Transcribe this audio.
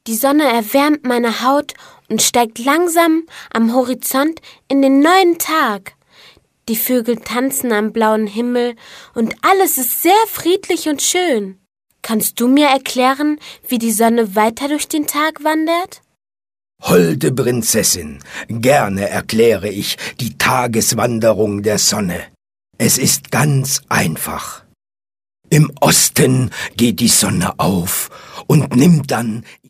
Die Sonne erwärmt meine Haut und steigt langsam am Horizont in den neuen Tag. Die Vögel tanzen am blauen Himmel und alles ist sehr friedlich und schön. Kannst du mir erklären, wie die Sonne weiter durch den Tag wandert? Holde Prinzessin, gerne erkläre ich die Tageswanderung der Sonne. Es ist ganz einfach. Im Osten geht die Sonne auf und nimmt dann